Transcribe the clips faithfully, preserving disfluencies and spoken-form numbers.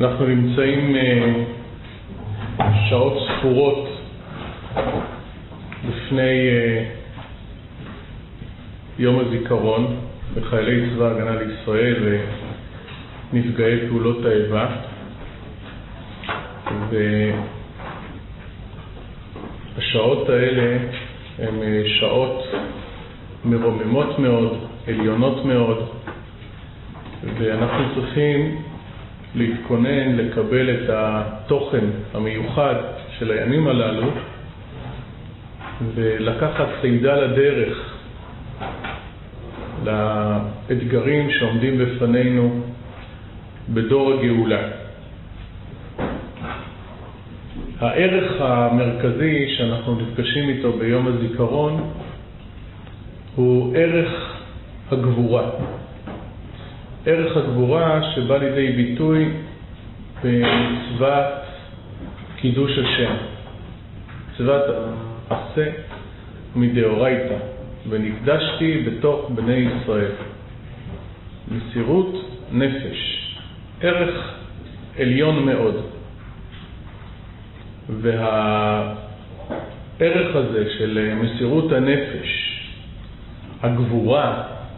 אנחנו נמצאים שעות ספורות לפני יום הזיכרון לחיילי צבא ההגנה לישראל ונפגעי פעולות האיבה, והשעות האלה הן שעות מרוממות מאוד, עליונות מאוד, ואנחנו צריכים להתכונן לקבל את התוכן המיוחד של הימים הללו ולקחת צעידה לדרך לאתגרים שעומדים בפנינו בדור הגאולה. הערך המרכזי שאנחנו נפגשים איתו ביום הזיכרון הוא ערך הגבורה. ערך הגבורה שבא לידי ביטוי במצוות קידוש השם, מצוות עשה מדאורייתא, ונקדשתי בתוך בני ישראל. מסירות נפש, ערך עליון מאוד. והערך הזה של מסירות הנפש, הגבורה,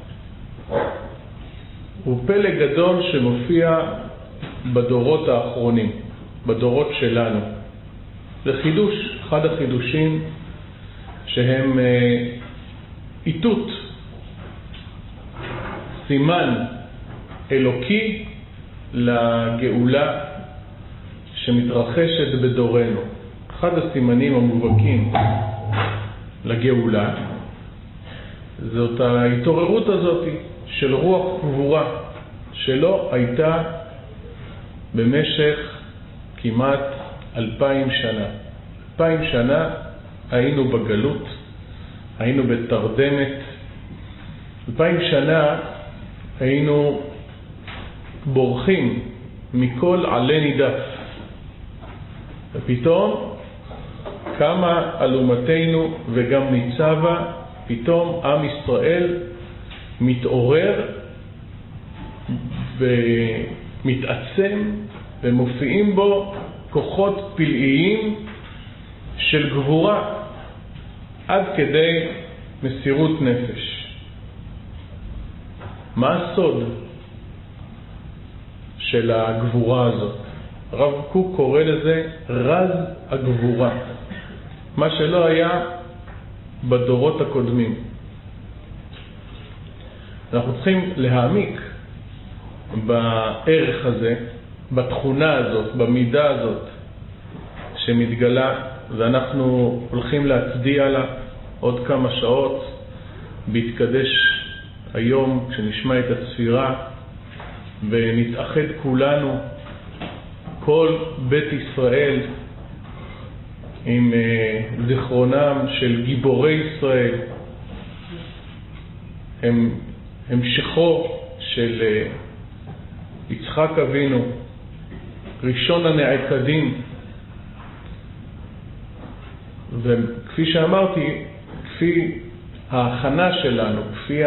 הוא פלא גדול שמופיע בדורות האחרונים, בדורות שלנו. זה חידוש, אחד החידושים שהם איתות, סימן אלוקי לגאולה שמתרחשת בדורנו. אחד הסימנים המובהקים לגאולה זאת ההתעוררות הזאת של רוח גבורה שלא הייתה במשך כמעט אלפיים שנה. אלפיים שנה היינו בגלות, היינו בתרדמת. אלפיים שנה היינו בורחים מכל עלה נידף. ופתאום קמה אלומתנו וגם ניצבה, פתאום עם ישראל מתעורר ומתעצם ומופיעים בו כוחות פלאיים של גבורה עד כדי מסירות נפש. מה הסוד של הגבורה הזאת? הרב קוק קורא לזה רז הגבורה, מה שלא היה בדורות הקודמים. אנחנו צריכים להעמיק בערך הזה, בתכונה הזאת, במידה הזאת שמתגלה, ואנחנו הולכים להצדיע לה עוד כמה שעות בהתקדש היום כשנשמע את הצפירה ונתאחד כולנו, כל בית ישראל, עם זיכרונם של גיבורי ישראל, הם המשכו של יצחק אבינו, ראשון הנעקדים. וכפי שאמרתי, כפי ההכנה שלנו, כפי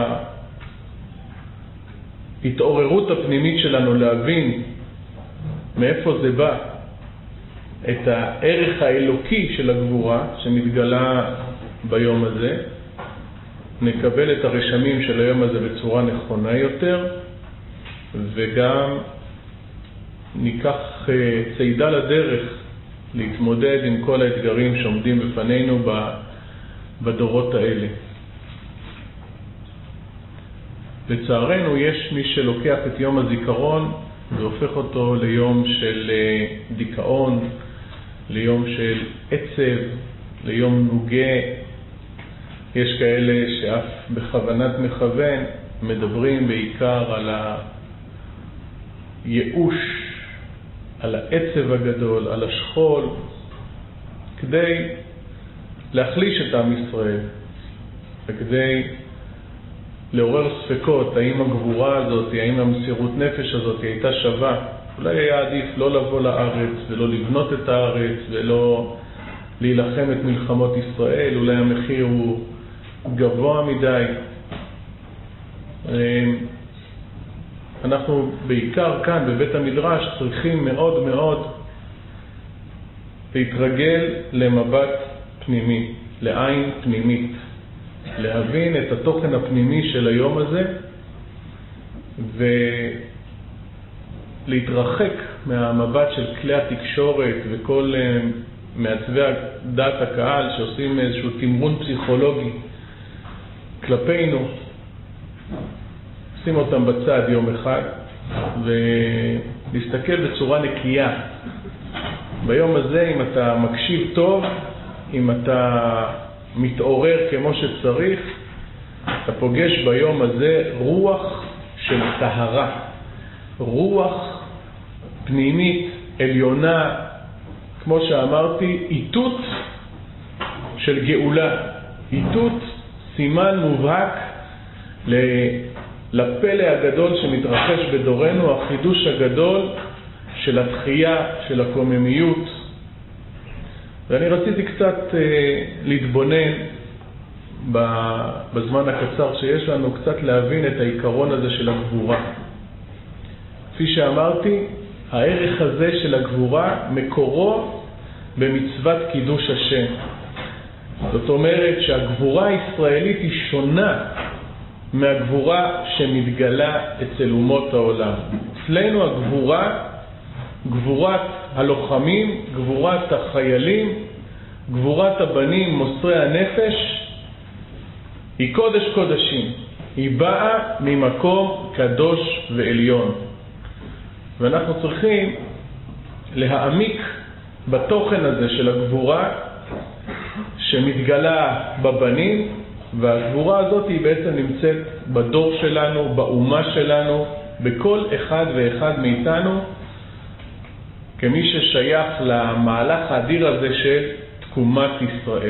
ההתעוררות הפנימית שלנו להבין מאיפה זה בא, את הערך האלוקי של הגבורה שמתגלה ביום הזה, נקבל את הרשמים של היום הזה בצורה נכונה יותר, וגם ניקח צעידה לדרך להתמודד עם כל האתגרים שעומדים בפנינו בדורות האלה. לצערנו יש מי שלוקח את יום הזיכרון והופך אותו ליום של דיכאון, ליום של עצב, ליום נוגה. יש כאלה שאף בכוונת מכוון מדברים בעיקר על הייאוש, על העצב הגדול, על השכול, כדי להחליש את עם ישראל וכדי לעורר ספקות האם הגבורה הזאת, האם המסירות נפש הזאת הייתה שווה. אולי היה עדיף לא לבוא לארץ ולא לבנות את הארץ ולא להילחם את מלחמות ישראל, אולי המחיר הוא גבוה מדי. אנחנו בעיקר כאן בבית המדרש צריכים מאוד מאוד להתרגל למבט פנימי, לעין פנימית, להבין את התוכן הפנימי של היום הזה ולהתרחק מהמבט של כלי התקשורת וכל מעצבי דעת הקהל שעושים איזשהו תמרון פסיכולוגי כלפינו, שים אותם בצד יום אחד ולהסתכל בצורה נקייה. ביום הזה, אם אתה מקשיב טוב, אם אתה מתעורר כמו שצריך, אתה פוגש ביום הזה רוח של טהרה, רוח פנימית, עליונה, כמו שאמרתי, איתות של גאולה, איתות סימן מובהק לפלא הגדול שמתרחש בדורנו, החידוש הגדול של התחייה, של הקוממיות. ואני רציתי קצת אה, להתבונן בזמן הקצר שיש לנו, קצת להבין את העיקרון הזה של הגבורה. כפי שאמרתי, הערך הזה של הגבורה מקורו במצוות קידוש השם. זאת אומרת שהגבורה הישראלית היא שונה מהגבורה שמתגלה אצל אומות העולם. אצלנו הגבורה, גבורת הלוחמים, גבורת החיילים, גבורת הבנים מוסרי הנפש, היא קודש קודשים. היא באה ממקום קדוש ועליון. ואנחנו צריכים להעמיק בתוכן הזה של הגבורה שמתגלה בבנים, והגבורה הזאת היא בעצם נמצאת בדור שלנו, באומה שלנו, בכל אחד ואחד מאיתנו, כמי ששייך למהלך האדיר הזה של תקומת ישראל.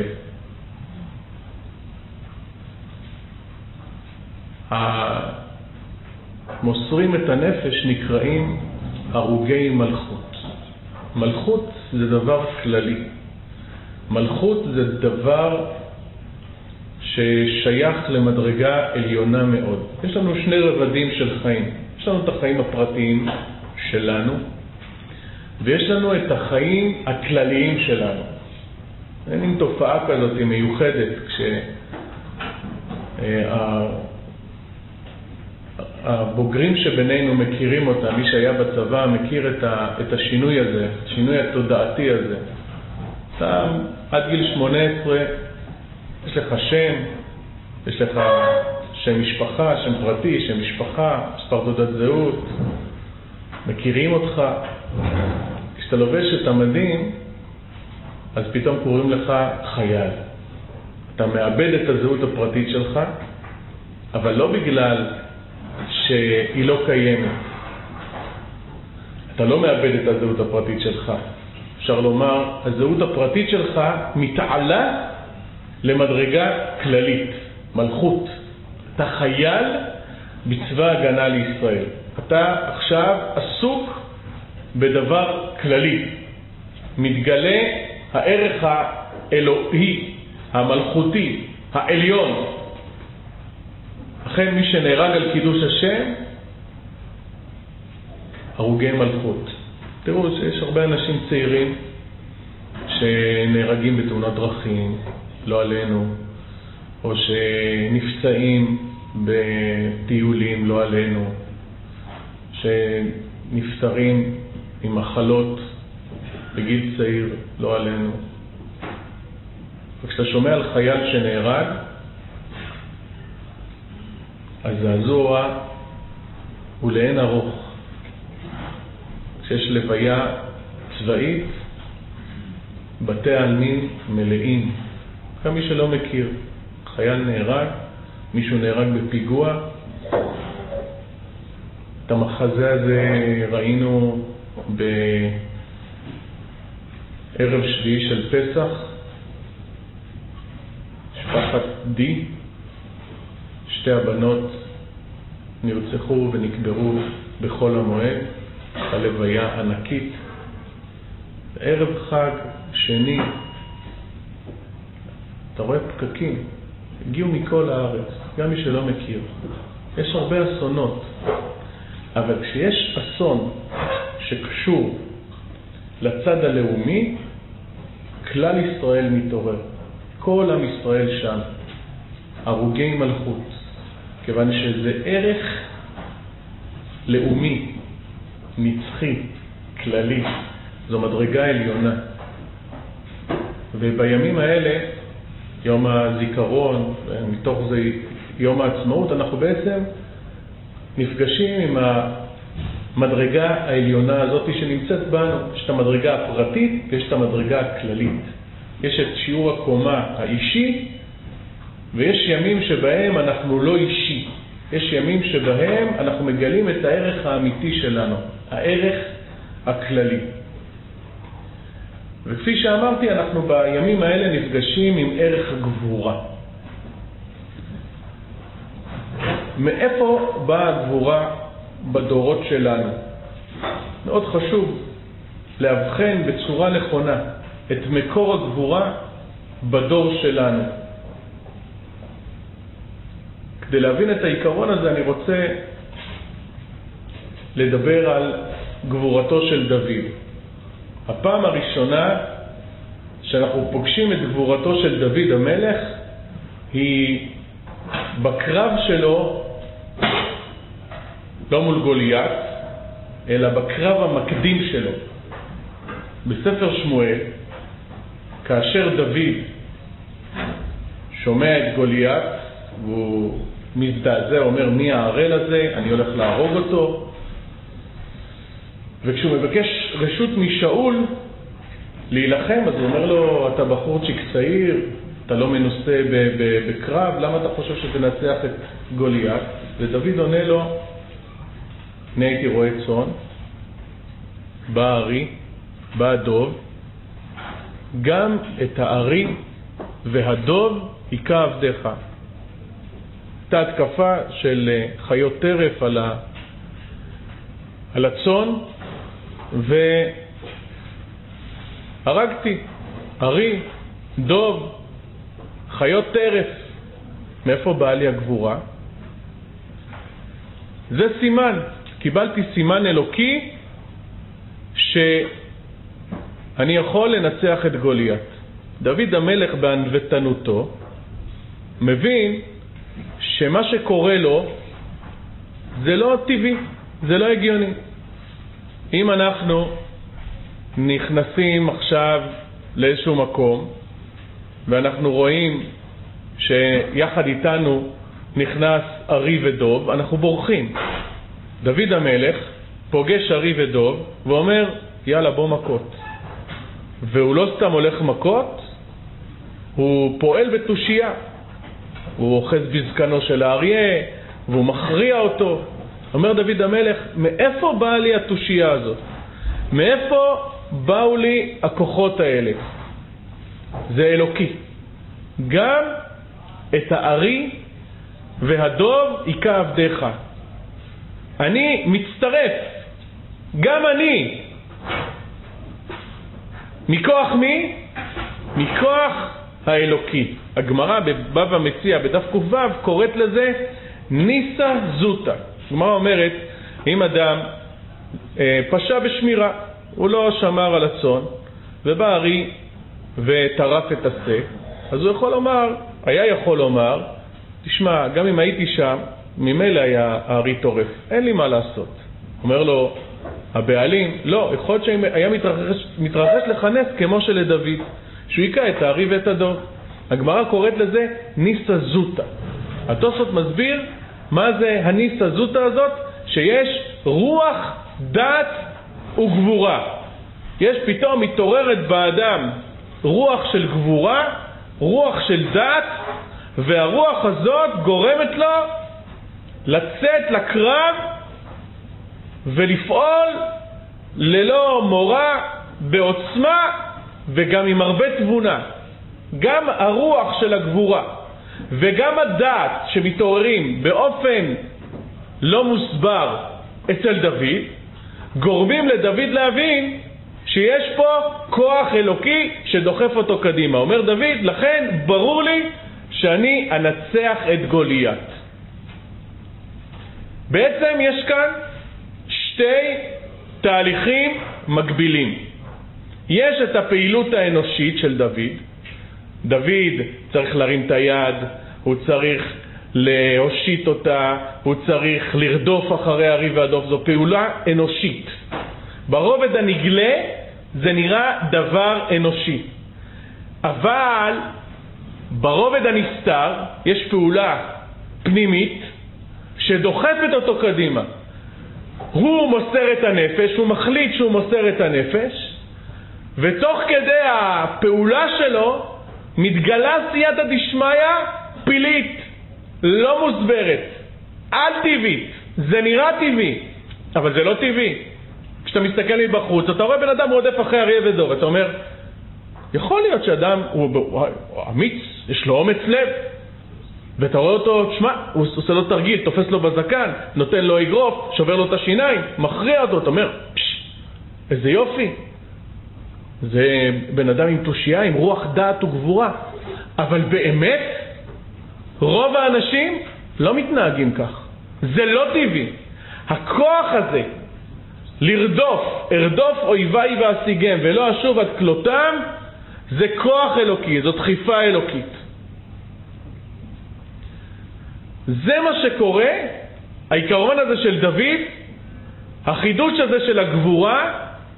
המוסרים את הנפש נקראים הרוגי מלכות. מלכות זה דבר כללי. מלכות זה דבר ששייך למדרגה עליונה מאוד. יש לנו שני רבדים של חיים. יש לנו את החיים הפרטיים שלנו, ויש לנו את החיים הכלליים שלנו. אין עם תופעה כזאת מיוחדת, כשהבוגרים שבינינו מכירים אותה, מי שהיה בצבא מכיר את השינוי הזה, השינוי התודעתי הזה. אתה עד גיל שמונה עשרה, יש לך שם, יש לך שם משפחה, שם פרטי, שם משפחה, מספר תעודת זהות, מכירים אותך. כשאתה לובש את המדים, אז פתאום קוראים לך חייל. אתה מאבד את הזהות הפרטית שלך, אבל לא בגלל שהיא לא קיימת. אתה לא מאבד את הזהות הפרטית שלך. אפשר לומר, הזהות הפרטית שלך מתעלה למדרגה כללית, מלכות. אתה חייל בצבא הגנה לישראל. אתה עכשיו עסוק בדבר כללי. מתגלה הערך האלוהי, המלכותי, העליון. לכן מי שנהרג על קידוש השם, הרוגי מלכות. תראו שיש הרבה אנשים צעירים שנהרגים בתאונות דרכים, לא עלינו, או שנפצעים בטיולים, לא עלינו, שנפטרים עם מחלות בגיל צעיר, לא עלינו. וכשאתה שומע על חייל שנהרג, אז הזעזוע הוא לאין ארוך. כשיש לוויה צבאית, בתי העלמין מלאים. גם מי שלא מכיר, חייל נהרג, מישהו נהרג בפיגוע. את המחזה הזה ראינו בערב שביעי של פסח, משפחת די, שתי הבנות נרצחו ונקברו בחול המועד, הלוויה ענקית. ערב חג שני, אתה רואה פקקים, הגיעו מכל הארץ, גם מי שלא מכיר. יש הרבה אסונות. אבל כשיש אסון שקשור לצד הלאומי, כלל ישראל מתעורר. כל עם ישראל שם. הרוגי מלכות. כיוון שזה ערך לאומי, נצחי, כללי. זו מדרגה עליונה. ובימים האלה, יום הזיכרון, מתוך זה יום העצמאות, אנחנו בעצם נפגשים עם המדרגה העליונה הזאת שנמצאת בנו. יש את המדרגה הפרטית ויש את המדרגה הכללית. יש את שיעור הקומה האישי, ויש ימים שבהם אנחנו לא אישי. יש ימים שבהם אנחנו מגלים את הערך האמיתי שלנו, הערך הכללי. וכפי שאמרתי, אנחנו בימים האלה נפגשים עם ערך הגבורה. מאיפה באה הגבורה בדורות שלנו? מאוד חשוב להבחן בצורה נכונה את מקור הגבורה בדור שלנו. כדי להבין את העיקרון הזה אני רוצה לדבר על גבורתו של דוד. הפעם הראשונה שאנחנו פוגשים את גבורתו של דוד המלך היא בקרב שלו, לא מול גוליית, אלא בקרב המקדים שלו. בספר שמואל, כאשר דוד שומע את גוליית, והוא מזדעזע, אומר מי הערל הזה, אני הולך להרוג אותו. וכשהוא מבקש רשות משאול להילחם, אז הוא אומר לו, אתה בחורצ'יק צעיר, אתה לא מנוסה בקרב, למה אתה חושב שתנצח את גוליית? ודוד עונה לו, אני הייתי רואה צאן, בא הארי, בא הדוב, גם את הארי והדוב היכה עבדיך. הייתה התקפה של חיות טרף על, ה... על הצאן, והרגתי ארי, דוב, חיות טרף. מאיפה באה לי הגבורה? זה סימן, קיבלתי סימן אלוקי שאני יכול לנצח את גוליית. דוד המלך בענוותנותו מבין שמה שקורה לו זה לא טבעי, זה לא הגיוני. אם אנחנו נכנסים עכשיו לאיזשהו מקום ואנחנו רואים שיחד איתנו נכנס ארי ודוב, אנחנו בורחים. דוד המלך פוגש ארי ודוב ואומר, יאללה בוא מכות. והוא לא סתם הולך מכות, הוא פועל בתושייה. הוא אוחז בזקנו של האריה והוא מכריע אותו. אומר דוד המלך, מאיפה באה לי התושייה הזאת? מאיפה באו לי הכוחות האלה? זה אלוקי. גם את הארי והדוב היכה עבדיך. אני מצטרף, גם אני. מכוח מי? מכוח האלוקי. הגמרא בבבא מציעא בדף ק"ו קוראת לזה ניסה זוטה. הגמרא אומרת, אם אדם אה, פשע בשמירה, הוא לא שמר על הצאן, ובא ארי וטרף את השה, אז הוא יכול לומר, היה יכול לומר, תשמע, גם אם הייתי שם, ממילא היה הארי טורף, אין לי מה לעשות. אומר לו הבעלים, לא, יכול להיות שהיה מתרחש, מתרחש לחנס כמו שלדוד, שהוא היכה את הארי ואת הדוב. הגמרא קוראת לזה ניסה זוטה. התוספות מסביר מה זה הניסה זוטה הזאת, שיש רוח, דת וגבורה. יש פתאום מתעוררת באדם רוח של גבורה, רוח של דת, והרוח הזאת גורמת לו לצאת לקרב ולפעול ללא מורא, בעוצמה וגם עם הרבה תבונה. גם הרוח של הגבורה וגם הדעת שמתעוררים באופן לא מוסבר אצל דוד גורמים לדוד להבין שיש פה כוח אלוקי שדוחף אותו קדימה. אומר דוד, לכן ברור לי שאני אנצח את גוליית. בעצם יש כאן שתי תהליכים מקבילים. יש את הפעילות האנושית של דוד. דוד צריך להרים את היד, הוא צריך להושיט אותה, הוא צריך לרדוף אחרי הריב והדוף. זו פעולה אנושית. ברובד הנגלה זה נראה דבר אנושי. אבל ברובד הנסתר יש פעולה פנימית שדוחפת אותו קדימה. הוא מוסר את הנפש, הוא מחליט שהוא מוסר את הנפש, ותוך כדי הפעולה שלו מתגלה סייעתא דשמיא פילית, לא מוסברת, על טבעית. זה נראה טבעי, אבל זה לא טבעי. כשאתה מסתכל מבחוץ, אתה רואה בן אדם רודף אחרי אריה ודוב, אתה אומר, יכול להיות שאדם הוא, הוא, הוא אמיץ, יש לו אומץ לב, ואתה רואה אותו, תשמע, הוא עושה לו תרגיל, תופס לו בזקן, נותן לו אגרוף, שובר לו את השיניים, מכריע אותו, אתה אומר, פש, איזה יופי. זה בן אדם עם תושייה, עם רוח דעת וגבורה. אבל באמת, רוב האנשים לא מתנהגים כך. זה לא טבעי. הכוח הזה, לרדוף, ארדוף אויביי ואשיגם ולא אשוב עד כלותם, זה כוח אלוקי, זו דחיפה אלוקית. זה מה שקורה, העיקרון הזה של דוד, החידוש הזה של הגבורה,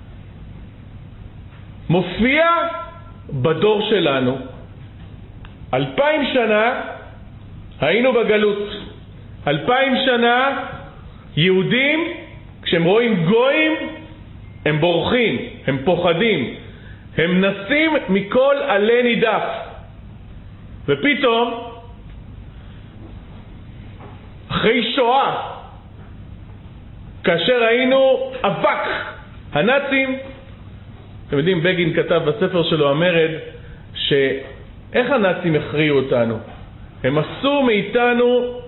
מופיע בדור שלנו. אלפיים שנה היינו בגלות. אלפיים שנה יהודים, כשהם רואים גויים, הם בורחים, הם פוחדים, הם נסים מכל עלה נידף. ופתאום, אחרי שואה, כאשר היינו אבק, הנאצים, אתם יודעים, בגין כתב בספר שלו המרד, שאיך הנאצים הכריעו אותנו? הם עשו מאיתנו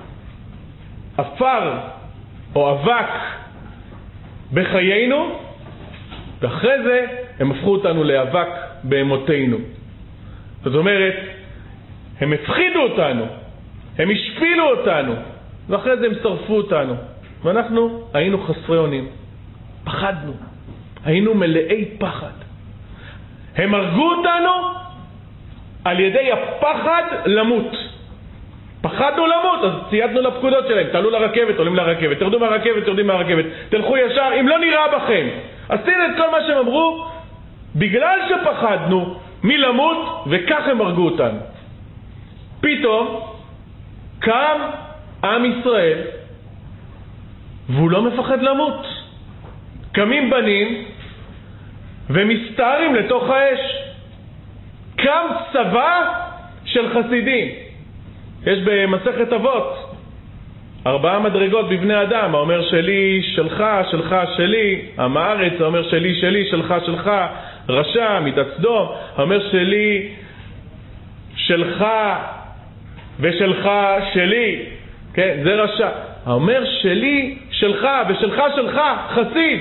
אפר או אבק בחיינו, ואחרי זה הם הפכו אותנו לאבק באמותינו. זאת אומרת, הם הפחידו אותנו, הם השפילו אותנו, ואחרי זה הם שרפו אותנו. ואנחנו היינו חסרי אונים, פחדנו, היינו מלאי פחד. הם הרגו אותנו על ידי הפחד למות. פחדנו למות, אז צייתנו לפקודות שלהם. תעלו לרכבת, עולים לרכבת, תרדו מהרכבת, יורדים מהרכבת, תלכו ישר, אם לא נראה בכם. עשינו את כל מה שהם אמרו, בגלל שפחדנו מלמות, וכך הם הרגו אותנו. פתאום קם עם ישראל, והוא לא מפחד למות. קמים בנים ומסתערים לתוך האש. קם צבא של חסידים. יש במסכת אבות ארבעה מדרגות בבני אדם. האומר שלי, שלך, שלך, שלי. עם הארץ, האומר שלי, שלי, שלך, שלך. רשע, מידת סדום. האומר שלי, שלך ושלך, שלי. כן, זה רשע. האומר שלי, שלך ושלך, שלך, חסיד.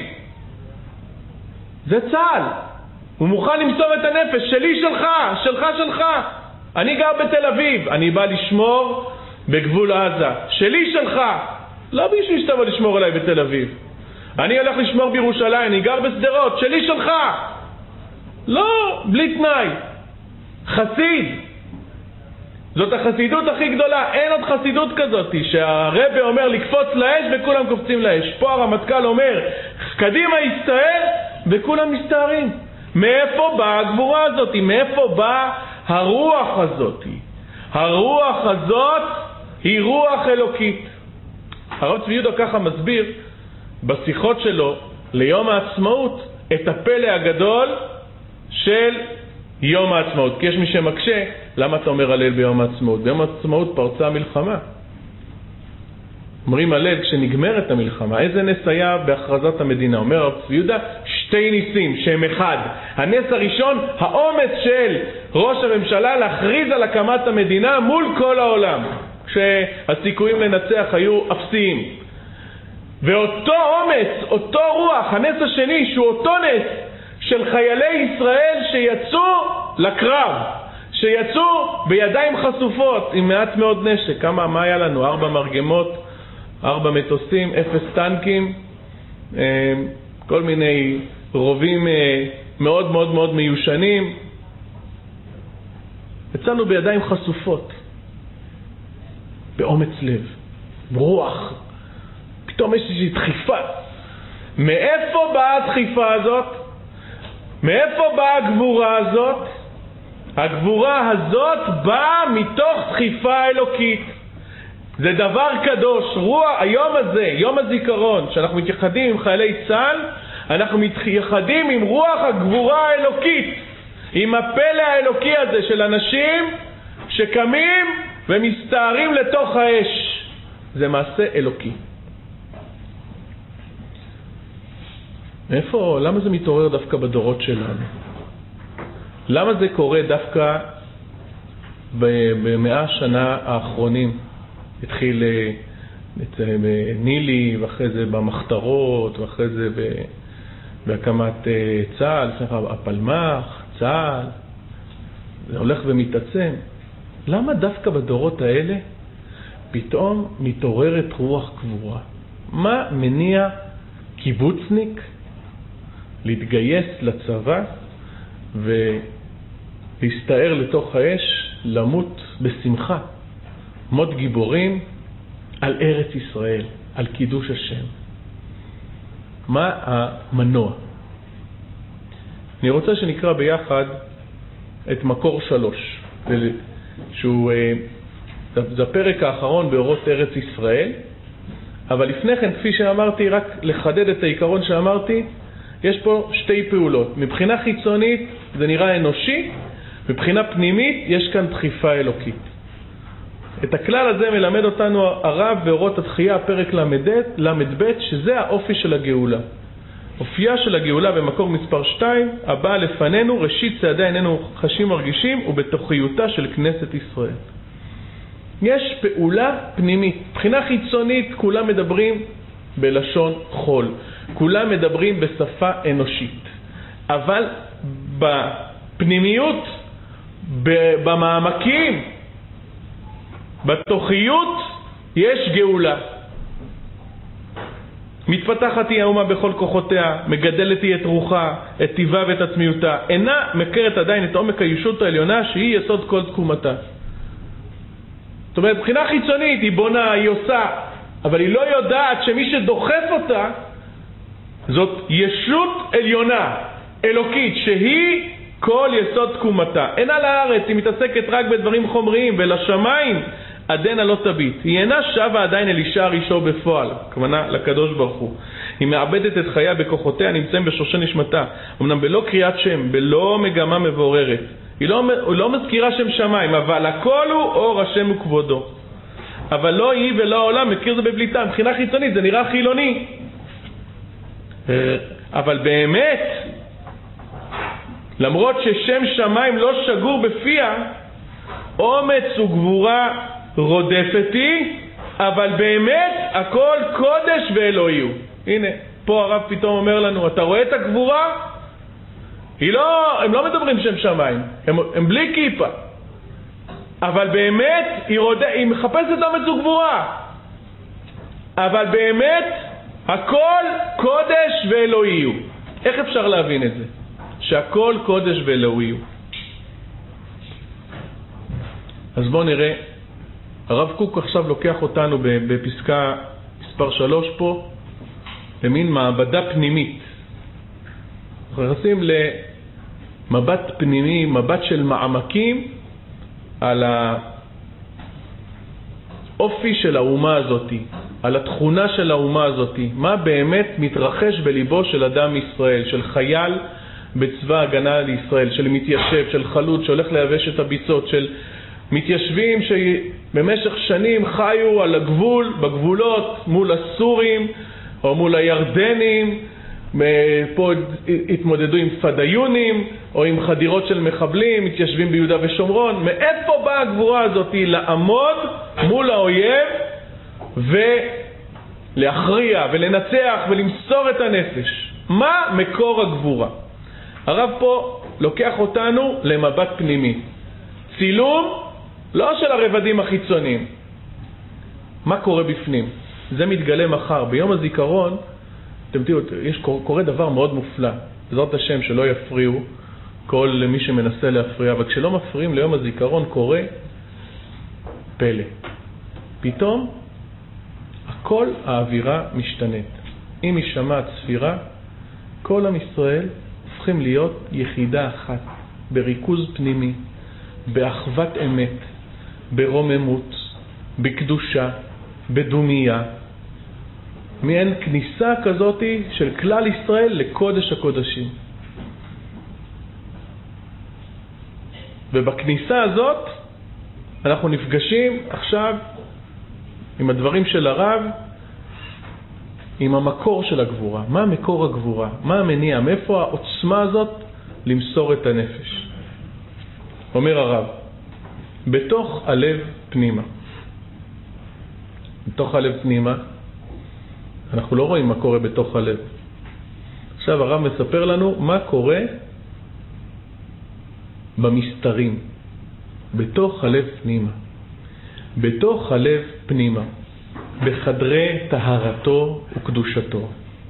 זה צה"ל. הוא מוכן למסור את הנפש. שלי, שלך, שלך, שלך. אני גר בתל אביב, אני בא לשמור בגבול עזה. שלי, שלך. לא בשביל שתבוא לשמור עליי בתל אביב. אני הולך לשמור בירושלים, אני גר בסדרות. שלי, שלך. לא, בלי תנאי. חסיד. זאת החסידות הכי גדולה. אין עוד חסידות כזאת שהרב אומר לקפוץ לאש וכולם קופצים לאש. פה הרמטכ"ל אומר קדימה יסתער וכולם מסתערים. מאיפה באה הגבורה הזאת? מאיפה באה הרוח הזאת? הרוח הזאת היא רוח אלוקית. הרב צבי יהודה ככה מסביר בשיחות שלו ליום העצמאות את הפלא הגדול של יום העצמאות. כי יש מי שמקשה, למה אתה אומר הלל ביום העצמאות? ביום העצמאות פרצה מלחמה. אומרים הלל כשנגמרת המלחמה. איזה נס היה בהכרזת המדינה? אומר הרב צבי יהודה, שתי ניסים שהם אחד. הנס הראשון, האומץ של ראש הממשלה להכריז על הקמת המדינה מול כל העולם, כשהסיכויים לנצח היו אפסיים. ואותו אומץ, אותו רוח, הנס השני שהוא אותו נס של חיילי ישראל שיצאו לקרב, שיצאו בידיים חשופות עם מעט מאוד נשק. כמה, מה היה לנו? ארבע מרגמות, ארבע מטוסים, אפס טנקים, כל מיני רובים מאוד מאוד מאוד מיושנים. יצאנו בידיים חשופות, באומץ לב, ברוח. פתאום יש איזושהי דחיפה. מאיפה באה הדחיפה הזאת? מאיפה באה הגבורה הזאת? הגבורה הזאת באה מתוך דחיפה אלוקית. זה דבר קדוש. רוח, היום הזה, יום הזיכרון, שאנחנו מתייחדים עם חיילי צה"ל, אנחנו מתייחדים עם רוח הגבורה האלוקית, עם הפלא האלוקי הזה של אנשים שקמים ומסתערים לתוך האש. זה מעשה אלוקי. איפה, למה זה מתעורר דווקא בדורות שלנו? למה זה קורה דווקא במאה השנה האחרונים? התחיל בנילי, ואחרי זה במחתרות, ואחרי זה בהקמת צה"ל, הפלמ"ח, צה"ל. זה הולך ומתעצם. למה דווקא בדורות האלה פתאום מתעוררת רוח גבורה? מה מניע קיבוצניק להתגייס לצבא ולהסתער לתוך האש, למות בשמחה, מות גיבורים על ארץ ישראל, על קידוש השם? מה המנוע? אני רוצה שנקרא ביחד את מקור שלוש, שהוא זה הפרק האחרון באורות ארץ ישראל. אבל לפני כן, כפי שאמרתי, רק לחדד את העיקרון שאמרתי, יש פה שתי פעולות. מבחינה חיצונית זה נראה אנושי, מבחינה פנימית יש כאן דחיפה אלוקית. את הכלל הזה מלמד אותנו הרב באורות התחייה, פרק למד ב', שזה האופי של הגאולה. אופייה של הגאולה במקור מספר שתיים, הבא לפנינו, ראשית צעדי איננו חשים מרגישים, ובתוכיותה של כנסת ישראל. יש פעולה פנימית. מבחינה חיצונית כולם מדברים בלשון חול, כולם מדברים בשפה אנושית, אבל בפנימיות, במעמקים, בתוכיות, יש גאולה. מתפתחת היא האומה בכל כוחותיה, מגדלת היא את רוחה, את טיבה ואת עצמיותה, אינה מכרת עדיין את עומק הישות העליונה שהיא יסוד כל תקומתה. זאת אומרת, מבחינה חיצונית היא בונה, היא עושה, אבל היא לא יודעת שמי שדוחף אותה זאת ישות עליונה, אלוקית, שהיא כל יסוד תקומתה. אינה לארץ, היא מתעסקת רק בדברים חומריים, ולשמיים עדנה לא תביט. היא אינה שווה עדיין אל אישה רישו בפועל, כוונה לקדוש ברוך הוא. היא מאבדת את חייה בכוחותיה, נמצאים בשורשי נשמתה, אמנם בלא קריאת שם, בלא מגמה מבוררת. היא לא, לא מזכירה שם שמיים, אבל הכל הוא אור השם וכבודו. אבל לא היא ולא העולם מכיר זה בבליטה. מבחינה חיצונית זה נראה חילוני, אבל באמת, למרות ששם שמיים לא שגור בפיה, אומץ וגבורה רודפתי, אבל באמת הכל קודש ואלוהי הוא. הנה, פה הרב פתאום אומר לנו, אתה רואה את הגבורה? היא לא, הם לא מדברים שם שמיים, הם, הם בלי כיפה, אבל באמת היא, רוד... היא מחפשת אומץ וגבורה, אבל באמת הכל קודש ואלוהי הוא. איך אפשר להבין את זה? שהכל קודש ואלוהי הוא. אז בואו נראה, הרב קוק עכשיו לוקח אותנו בפסקה מספר שלוש פה למין מעבדה פנימית. אנחנו נכנסים למבט פנימי, מבט של מעמקים על האופי של האומה הזאת, על התכונה של האומה הזאת, מה באמת מתרחש בליבו של אדם ישראל, של חייל בצבא הגנה לישראל, של מתיישב, של חלוץ שהולך להיבש את הביצות, של מתיישבים שבמשך שנים חיו על הגבול, בגבולות, מול הסורים או מול הירדנים, פה התמודדו עם פדיונים או עם חדירות של מחבלים, מתיישבים ביהודה ושומרון. מאיפה באה הגבורה הזאת? לעמוד מול האויב ולהכריע ולנצח ולמסור את הנפש. מה מקור הגבורה? הרב פה לוקח אותנו למבט פנימי, צילום לא של הרבדים החיצוניים, מה קורה בפנים. זה מתגלה מחר ביום הזיכרון. אתם תראו, יש, קורה דבר מאוד מופלא. בעזרת השם שלא יפריעו כל מי שמנסה להפריע, אבל כשלא מפריעים ליום הזיכרון קורה פלא. פתאום הכל האווירה משתנית. אם יישמע צפירה, כל עם ישראל הופכים להיות יחידה אחת, בריכוז פנימי, באחוות אמת, ברוממות, בקדושה, בדומיה. מעין כניסה כזאת של כלל ישראל לקודש הקודשים. ובכניסה הזאת אנחנו נפגשים עכשיו עם הדברים של הרב, עם המקור של הגבורה. מה מקור הגבורה? מה המניע? מאיפה העוצמה הזאת למסור את הנפש? אומר הרב, בתוך הלב פנימה. בתוך הלב פנימה, אנחנו לא רואים מה קורה בתוך הלב. עכשיו הרב מספר לנו מה קורה במסתרים, בתוך הלב פנימה. בתוך הלב פנימה, בחדרי טהרתו וקדושתו,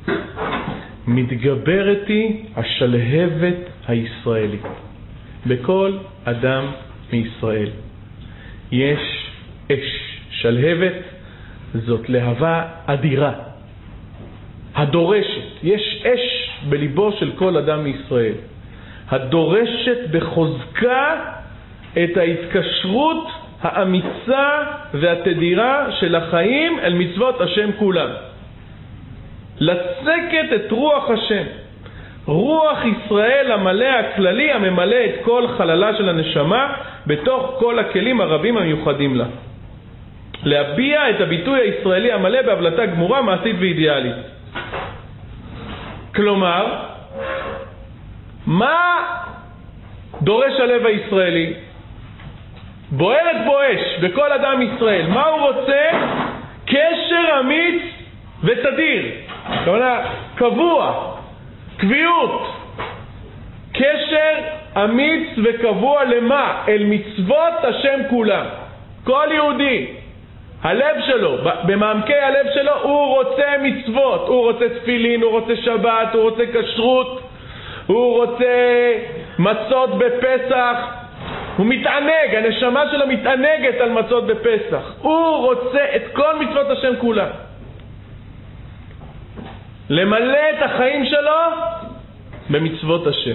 מתגברתי השלהבת הישראלית. בכל אדם מישראל יש אש. שלהבת זאת להבה אדירה, הדורשת. יש אש בליבו של כל אדם מישראל, הדורשת בחוזקה את ההתקשרות האמיצה והתדירה של החיים אל מצוות השם כולם. לצקת את רוח השם, רוח ישראל המלא הכללי הממלא את כל חללה של הנשמה בתוך כל הכלים הרבים המיוחדים לה. להביע את הביטוי הישראלי המלא בהבלטה גמורה, מעשית ואידיאלית. כלומר, מה דורש הלב הישראלי? בוערת בואש בכל אדם ישראל. מה הוא רוצה? קשר אמיץ ותדיר. כלומר, קבוע, קביעות. קשר אמיץ וקבוע למה? אל מצוות השם כולם. כל יהודי, הלב שלו, במעמקי הלב שלו, הוא רוצה מצוות. הוא רוצה תפילין, הוא רוצה שבת, הוא רוצה כשרות, הוא רוצה מצות בפסח. הוא מתענג, הנשמה שלו מתענגת על מצות בפסח. הוא רוצה את כל מצוות השם כולם. למלא את החיים שלו במצוות השם.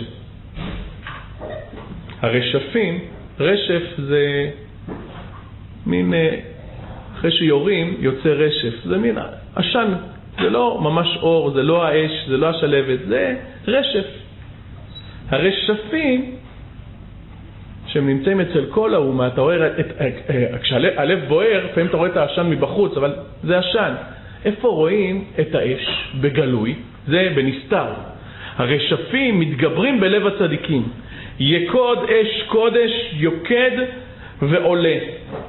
הרשפים, רשף זה מין, אחרי שיורים יוצא רשף, זה מין עשן, זה לא ממש אור, זה לא האש, זה לא השלבת, זה רשף. הרשפים שהם נמצאים אצל כל האומה, אתה רואה, כשהלב בוער, לפעמים אתה רואה את העשן מבחוץ, אבל זה עשן. איפה רואים את האש? בגלוי, זה בנסתר. הרשפים מתגברים בלב הצדיקים. יקוד אש קודש, יוקד ועולה.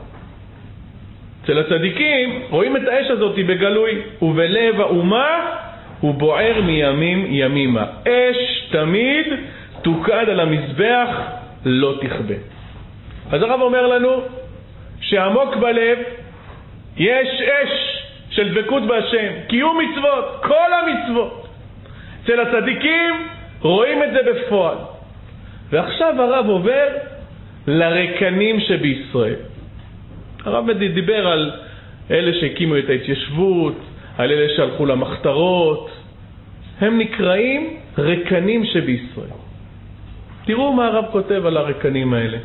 אצל הצדיקים רואים את האש הזאת בגלוי, ובלב האומה הוא בוער מימים ימימה. אש תמיד תוקד על המזבח, לא תכבה. אז הרב אומר לנו שעמוק בלב יש אש של דבקות בהשם, קיום מצוות, כל המצוות. אצל הצדיקים רואים את זה בפועל. ועכשיו הרב עובר לרקנים שבישראל. הרב דיבר על אלה שהקימו את ההתיישבות, על אלה שהלכו למחתרות. הם נקראים רקנים שבישראל. תראו מה הרב כותב על הרקנים האלה.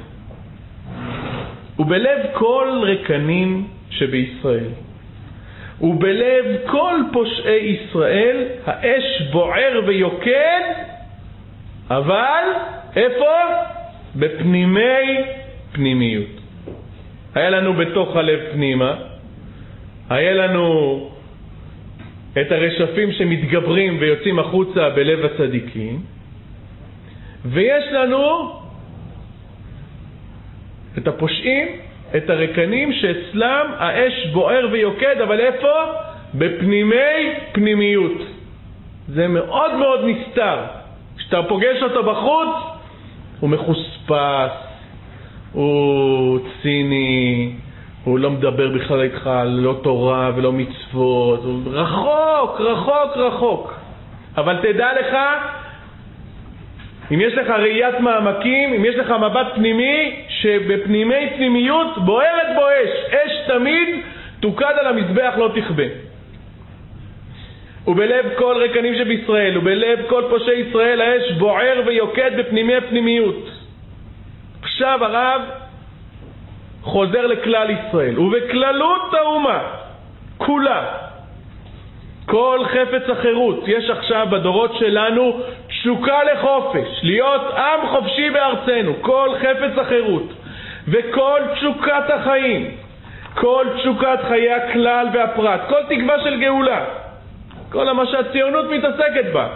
ובלב כל רקנים שבישראל, ובלב כל פושעי ישראל, האש בוער ויוקד, אבל איפה? בפנימי פנימיות. היה לנו בתוך הלב פנימה, היה לנו את הרשפים שמתגברים ויוצאים החוצה בלב הצדיקים, ויש לנו את הפושעים, את הרקנים שאצלם האש בוער ויוקד, אבל איפה? בפנימי פנימיות. זה מאוד מאוד נסתר. כשאתה פוגש אותו בחוץ, הוא מחוספס, הוא ציני, הוא לא מדבר בכלל איתך, לא תורה ולא מצוות, הוא רחוק, רחוק, רחוק. אבל תדע לך, אם יש לך ראיית מעמקים, אם יש לך מבט פנימי, שבפנימי פנימיות בוערת בו אש, אש תמיד תוקד על המזבח לא תכבה. ובלב כל רקנים שבישראל, ובלב כל פושעי ישראל, האש בוער ויוקד בפנימי פנימיות. עכשיו הרב חוזר לכלל ישראל, ובכללות האומה כולה, כל חפץ החירות, יש עכשיו בדורות שלנו תשוקה לחופש, להיות עם חופשי בארצנו, כל חפץ החירות וכל תשוקת החיים, כל תשוקת חיי הכלל והפרט, כל תקווה של גאולה, כל מה שהציונות מתעסקת בה,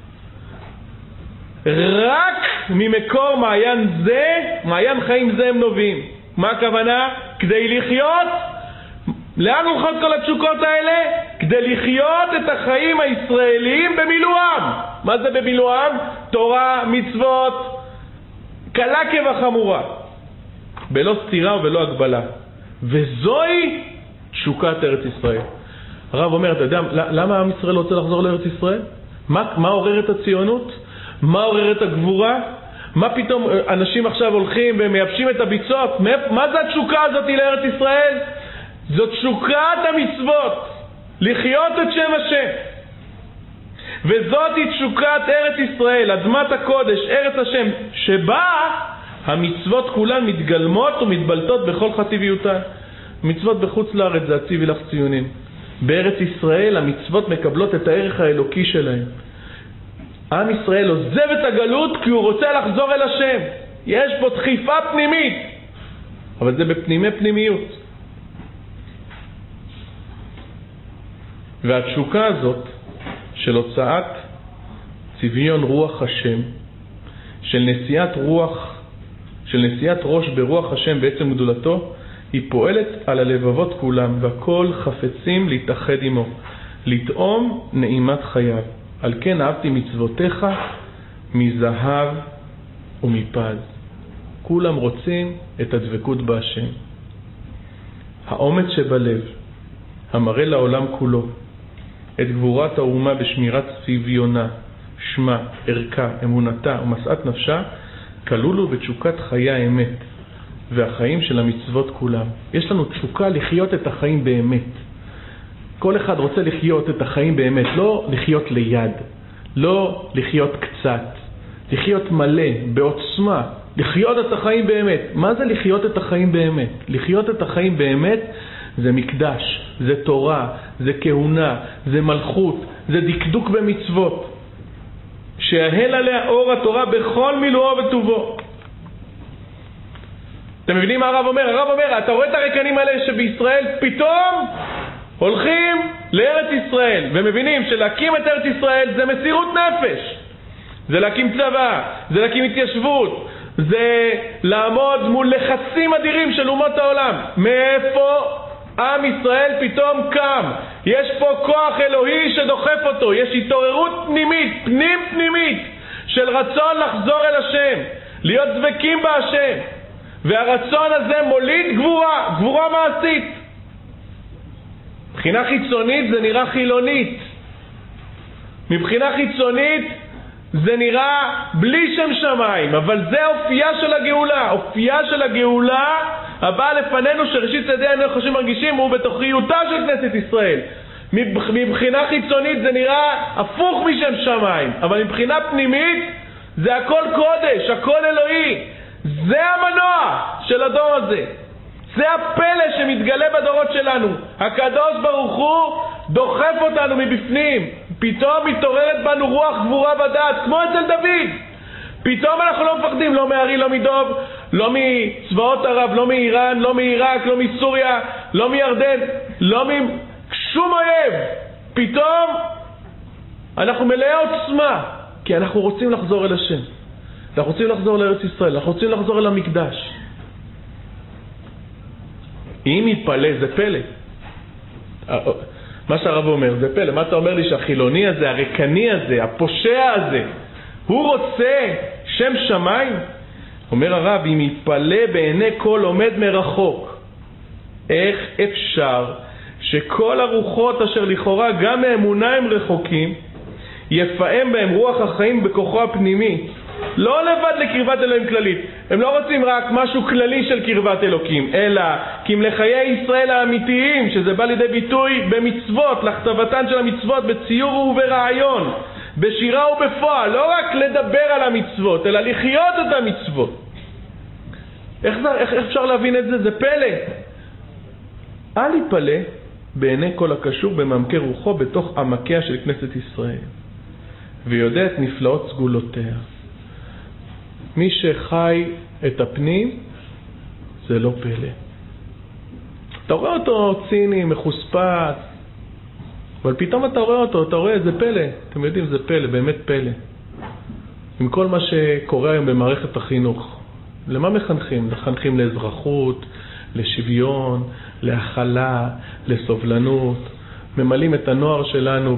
רק ממקור מעיין זה, מעיין חיים זה הם נובעים. מה הכוונה? כדי לחיות, לאן הולכות כל התשוקות האלה? כדי לחיות את החיים הישראליים במילואם. מה זה במילואם? תורה, מצוות, קלה כבחמורה, בלא סתירה ובלא הגבלה. וזוהי תשוקת ארץ ישראל. הרב אומר, אתה יודע, למה עם ישראל רוצה לחזור לארץ ישראל? מה, מה עורר את הציונות? מה עורר את הגבורה? מה פתאום אנשים עכשיו הולכים ומייבשים את הביצות? מה זה התשוקה הזאת לארץ ישראל? זו תשוקת המצוות, לחיות את שם השם. וזאת היא תשוקת ארץ ישראל, אדמת הקודש, ארץ השם, שבה המצוות כולן מתגלמות ומתבלטות בכל חטיביותה. מצוות בחוץ לארץ זה הציבי לך ציונים. בארץ ישראל המצוות מקבלות את הערך האלוקי שלהם. עם ישראל עוזב את הגלות כי הוא רוצה לחזור אל השם. יש פה דחיפה פנימית, אבל זה בפנימי פנימיות. והתשוקה הזאת של הוצאת צביון רוח השם, של נשיאת רוח, של נשיאת ראש ברוח השם בעצם גדולתו, היא פועלת על הלבבות כולם, והכל חפצים להתאחד עמו, לטעום נעימת חייו. על כן אהבתי מצוותיך מזהב ומפז. כולם רוצים את הדבקות בהשם. האומץ שבלב, המראה לעולם כולו, את גבורת האומה בשמירת צביונה, שמה, ערכה, אמונתה ומשאת נפשה, כלולו בתשוקת חיי האמת והחיים של המצוות כולם. יש לנו תשוקה לחיות את החיים באמת. כל אחד רוצה לחיות את החיים באמת, לא לחיות ליד, לא לחיות קצת, לחיות מלא, בעוצמה, לחיות את החיים באמת. מה זה לחיות את החיים באמת? לחיות את החיים באמת זה מקדש, זה תורה, זה כהונה, זה מלכות, זה דקדוק במצוות. שיהל עליה אור התורה בכל מילואו וטובו. אתם מבינים מה הרב אומר? הרב אומר, אתה רואה את הרקנים האלה שבישראל פתאום הולכים לארץ ישראל, ומבינים שלהקים את ארץ ישראל זה מסירות נפש, זה להקים צבא, זה להקים התיישבות, זה לעמוד מול לחצים אדירים של אומות העולם. מאיפה עם ישראל פתאום קם? יש פה כוח אלוהי שדוחף אותו, יש התעוררות פנימית, פנים פנימית של רצון לחזור אל השם, להיות דבקים בהשם, והרצון הזה מוליד גבורה, גבורה מעשית. מבחינה חיצונית זה נראה חילונית, מבחינה חיצונית זה נראה בלי שם שמיים, אבל זה אופייה של הגאולה. אופייה של הגאולה הבאה לפנינו, שראשית צעדי הנחשים מרגישים, הוא בתוכיותה של כנסת ישראל. מבחינה חיצונית זה נראה הפוך משם שמיים, אבל מבחינה פנימית זה הכל קודש, הכל אלוהי. זה המנוע של הדור הזה, זה הפלא שמתגלה בדורות שלנו. הקדוש ברוך הוא דוחף אותנו מבפנים, פתאום מתעוררת בנו רוח גבורה ודעת, כמו אצל דוד. פתאום אנחנו לא מפחדים, לא מארי, לא מדוב, לא מצבאות ערב, לא מאיראן, לא מעיראק, לא מסוריה, לא מירדן, לא משום אויב. פתאום אנחנו מלאי עוצמה, כי אנחנו רוצים לחזור אל השם, אנחנו רוצים לחזור לארץ ישראל, אנחנו רוצים לחזור אל המקדש. אם יתפלא זה פלא. מה שהרב אומר זה פלא. מה אתה אומר לי? שהחילוני הזה, הרקני הזה, הפושע הזה, הוא רוצה שם שמיים? אומר הרב, אם יתפלא בעיני כל עומד מרחוק, איך אפשר שכל הרוחות אשר לכאורה גם מאמונה הם רחוקים, יפעם בהם רוח החיים בכוחו הפנימי. לא לבד לקרבת אלוהים כללית. הם לא רוצים רק משהו כללי של קרבת אלוקים, אלא כי אם לחיי ישראל האמיתיים, שזה בא לידי ביטוי במצוות, לכתבתן של המצוות, בציור וברעיון, בשירה ובפועל, לא רק לדבר על המצוות, אלא לחיות את המצוות. איך, איך, איך אפשר להבין את זה? זה פלא. אל יפלא בעיני כל הקשור במעמקי רוחו בתוך עמקיה של כנסת ישראל, ויודע את נפלאות סגולותיה. מי שחי את הפנים, זה לא פלא. אתה רואה אותו ציני, מחוספס, אבל פתאום אתה רואה אותו, אתה רואה, זה פלא. אתם יודעים, זה פלא, באמת פלא. עם כל מה שקורה היום במערכת החינוך. למה מחנכים? מחנכים לאזרחות, לשוויון, להכלה, לסובלנות. ממלאים את הנוער שלנו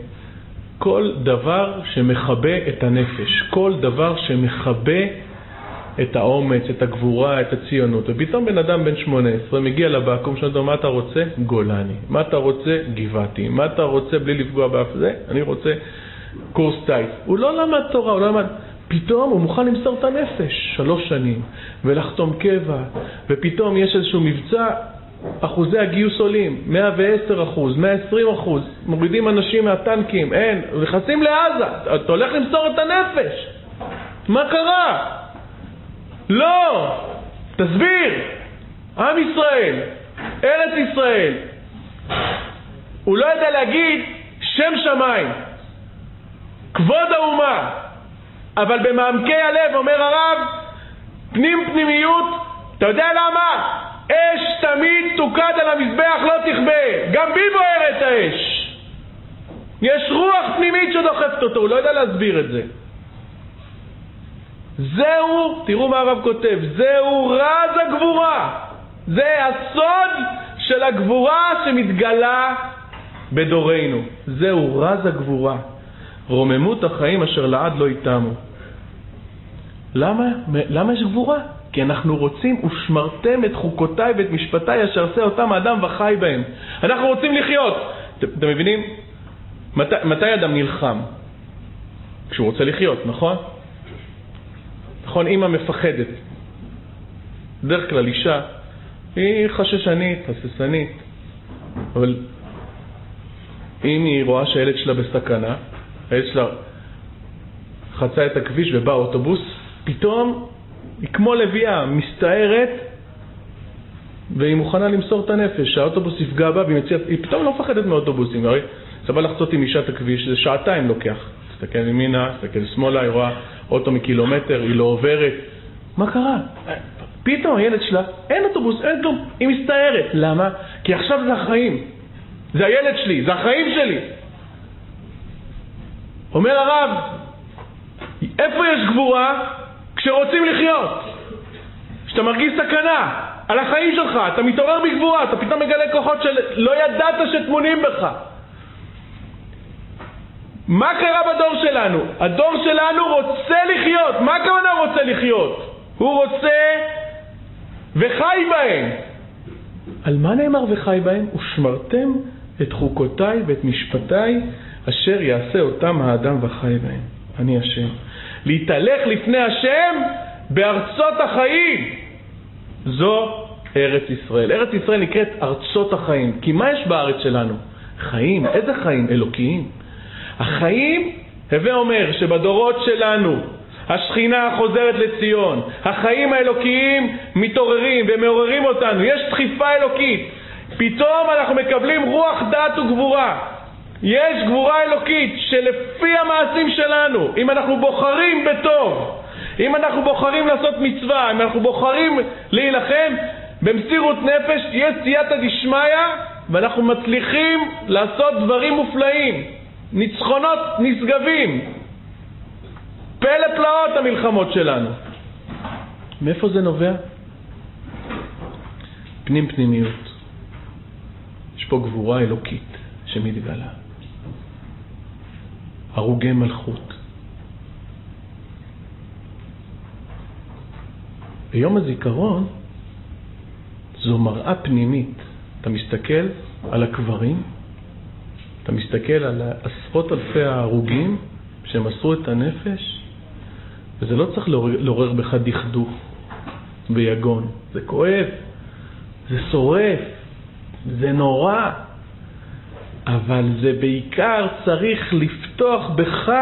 בכל דבר שמחבא את הנפש. כל דבר שמחבא את האומץ, את הגבורה, את הציונות. ופתאום בן אדם בן שמונה עשרה מגיע לבקום שאומר, מה אתה רוצה? גולני. מה אתה רוצה? גבעתי. מה אתה רוצה בלי לפגוע באף זה? אני רוצה קורס טייס. הוא לא למד תורה, הוא לא למד. פתאום הוא מוכן למסור את הנפש שלוש שנים ולחתום קבע, ופתאום יש איזשהו מבצע, אחוזי הגיוס עולים מאה ועשר אחוז, מאה ועשרים אחוז, מורידים אנשים מהטנקים, אין, נכנסים לעזה, אתה הולך למסור את הנפש. מה קרה? לא, תסביר. עם ישראל, ארץ ישראל, הוא לא יודע להגיד שם שמיים, כבוד האומה, אבל במעמקי הלב אומר הרב, פנים פנימיות. אתה יודע למה? אש תמיד תוקד על המזבח, לא תכבה. גם בי בוערת האש. יש רוח פנימית שדוחפת אותו, הוא לא יודע להסביר את זה. זהו, תראו מה הרב כותב, זהו רז הגבורה. זה הסוד של הגבורה שמתגלה בדורנו. זהו רז הגבורה. רוממות החיים אשר לעד לא איתנו. למה? למה יש גבורה? כי אנחנו רוצים, ושמרתם את חוקותיי ואת משפטיי אשר עשה אותם האדם וחי בהם. אנחנו רוצים לחיות. אתם, אתם מבינים? מת, מתי אדם נלחם? כשהוא רוצה לחיות, נכון? נכון, אמא מפחדת. בדרך כלל אישה, היא חששנית, חססנית. אבל אם היא רואה שהילד שלה בסכנה, הילד שלה חצה את הכביש ובא אוטובוס, פתאום היא כמו לביאה, מסתערת, והיא מוכנה למסור את הנפש. האוטובוס יפגע בה, והיא מציעה, היא פתאום לא מפחדת מאוטובוסים. הרי זה בא לחצות עם אישה את הכביש, זה שעתיים לוקח. תסתכל ימינה, תסתכל שמאלה, היא רואה אוטו מקילומטר, היא לא עוברת. מה קרה? פתאום הילד שלה, אין אוטובוס, אין כלום, היא מסתערת. למה? כי עכשיו זה החיים. זה הילד שלי, זה החיים שלי. אומר הרב, איפה יש גבורה? כשרוצים לחיות. כשאתה מרגיש סכנה על החיים שלך, אתה מתעורר בגבורה, אתה פתאום מגלה כוחות שלא ידעת שתמונים בך. מה קרה בדור שלנו? הדור שלנו רוצה לחיות. מה הכוונה רוצה לחיות? הוא רוצה וחי בהם. על מה נאמר וחי בהם? ושמרתם את חוקותיי ואת משפטיי אשר יעשה אותם האדם וחי בהם. אני השם. להתהלך לפני השם בארצות החיים. זו ארץ ישראל. ארץ ישראל נקראת ארצות החיים. כי מה יש בארץ שלנו? חיים. איזה חיים? אלוקיים. החיים, הווה אומר שבדורות שלנו השכינה חוזרת לציון. החיים האלוקיים מתעוררים ומעוררים אותנו. יש דחיפה אלוקית. פתאום אנחנו מקבלים רוח דעת וגבורה. יש גבורה אלוקית שלפי המעשים שלנו, אם אנחנו בוחרים בטוב, אם אנחנו בוחרים לעשות מצווה, אם אנחנו בוחרים להילחם במסירות נפש, יש סייעתא דשמיא, ואנחנו מצליחים לעשות דברים מופלאים, ניצחונות נשגבים. פלא פלאות המלחמות שלנו. מאיפה זה נובע? פנים פנימיות. יש פה גבורה אלוקית שמתגלה. הרוגי מלכות. ביום הזיכרון זו מראה פנימית. אתה מסתכל על הקברים, אתה מסתכל על עשרות אלפי ההרוגים שמסרו את הנפש, וזה לא צריך לעורר בך דכדוך ויגון. זה כואב, זה שורף, זה נורא, אבל זה בעיקר צריך לפתוח בך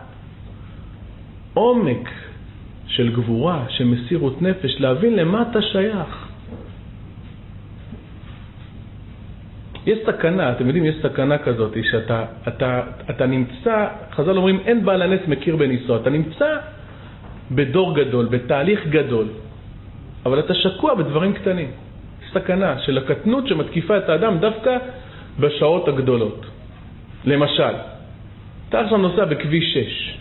עומק של גבורה, של מסירות נפש, להבין למה אתה שייך. יש סכנה, אתם יודעים, יש סכנה כזאת, שאתה אתה, אתה נמצא, חז"ל אומרים, אין בעל הנס מכיר בניסו, אתה נמצא בדור גדול, בתהליך גדול, אבל אתה שקוע בדברים קטנים. סכנה של הקטנות שמתקיפה את האדם דווקא בשעות הגדולות. למשל, אתה עכשיו נוסע בכביש שש,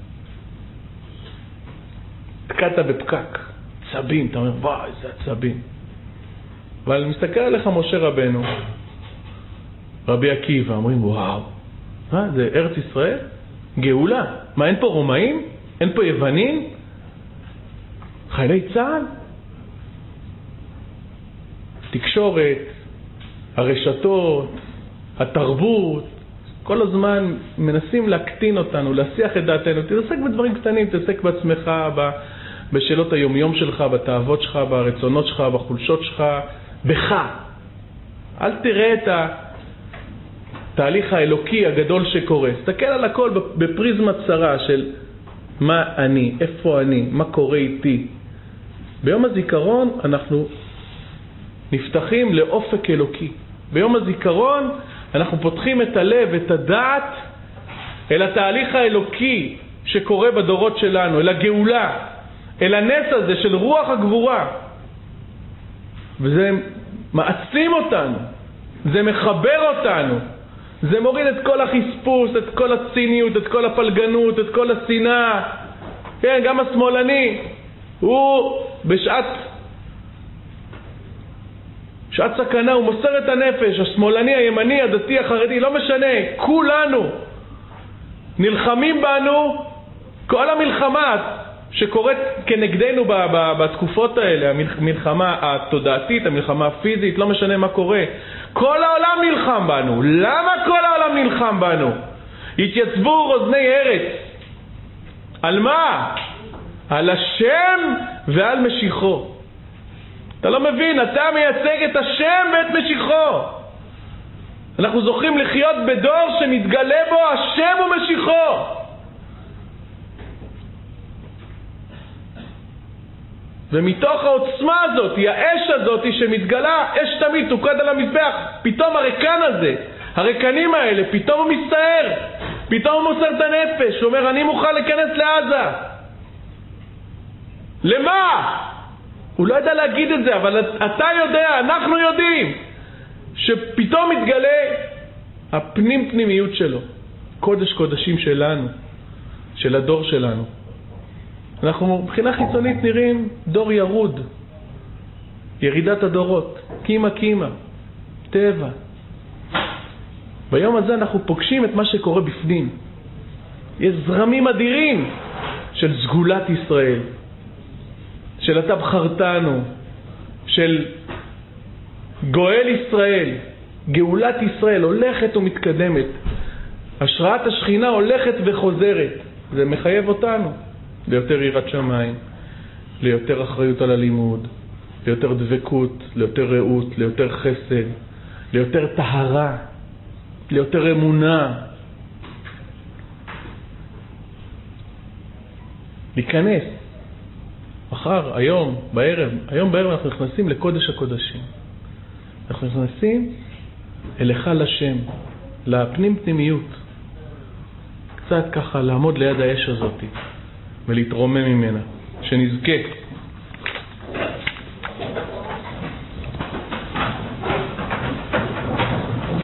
תקעת בפקק, צבים, אתה אומר, וואי, זה הצבים. אבל מסתכל עליך משה רבנו, רבי עקיבא, אומרים, וואו, מה, זה ארץ ישראל? גאולה. מה, אין פה רומאים? אין פה יוונים? חיילי צה"ל? תקשורת, הרשתות, התרבות, כל הזמן מנסים להקטין אותנו, להסיח את דעתנו. תתעסק בדברים קטנים, תתעסק בעצמך, בשאלות היומיום שלך, בתאוות שלך, ברצונות שלך, בחולשות שלך, בך. אל תראה את התהליך האלוקי הגדול שקורה. תסתכל על הכל בפריזמה צרה של מה אני, איפה אני, מה קורה איתי. ביום הזיכרון אנחנו נפתחים לאופק אלוקי. ביום הזיכרון אנחנו פותחים את הלב, את הדעת, אל התהליך האלוקי שקורה בדורות שלנו, אל הגאולה, אל הנס הזה של רוח הגבורה. וזה מעצים אותנו, זה מחבר אותנו, זה מוריד את כל החספוס, את כל הציניות, את כל הפלגנות, את כל השנאה. כן, גם השמאלני, הוא בשעת שעת סכנה, הוא מוסר את הנפש, השמאלני, הימני, הדתי, החרדי, לא משנה, כולנו נלחמים בנו. כל המלחמה שקורית כנגדנו בתקופות האלה, המלחמה התודעתית, המלחמה הפיזית, לא משנה מה קורה, כל העולם נלחם בנו. למה כל העולם נלחם בנו? התייצבו רוזני ארץ. על מה? על השם ועל משיחו. אתה לא מבין, אתה מייצג את השם ואת משיחו. אנחנו זוכים לחיות בדור שמתגלה בו השם ומשיחו. ומתוך העוצמה הזאת, האש הזאת שמתגלה, אש תמיד תוקד על המזבח, פתאום הרקן הזה, הרקנים האלה, פתאום הוא מסתער, פתאום הוא מוסר את הנפש, הוא אומר, אני מוכן להיכנס לעזה. למה? הוא לא ידע להגיד את זה, אבל אתה יודע, אנחנו יודעים, שפתאום מתגלה הפנים פנימיות שלו, קודש קודשים שלנו, של הדור שלנו. אנחנו מבחינה חיצונית נראים דור ירוד, ירידת הדורות, קימה קימה, טבע. ביום הזה אנחנו פוגשים את מה שקורה בפנים. יש זרמים אדירים של סגולת ישראל, של אתה בחרתנו, של גואל ישראל, גאולת ישראל הולכת ומתקדמת. השראת השכינה הולכת וחוזרת. זה מחייב אותנו ליותר יראת שמיים, ליותר אחריות על הלימוד, ליותר דבקות, ליותר רעות, ליותר חסד, ליותר טהרה, ליותר אמונה. להיכנס. מחר, היום, בערב, היום בערב אנחנו נכנסים לקודש הקודשים. אנחנו נכנסים אל היכל השם, לפנים פנימיות. קצת ככה לעמוד ליד האש הזאת ולהתרומם ממנה, שנזכה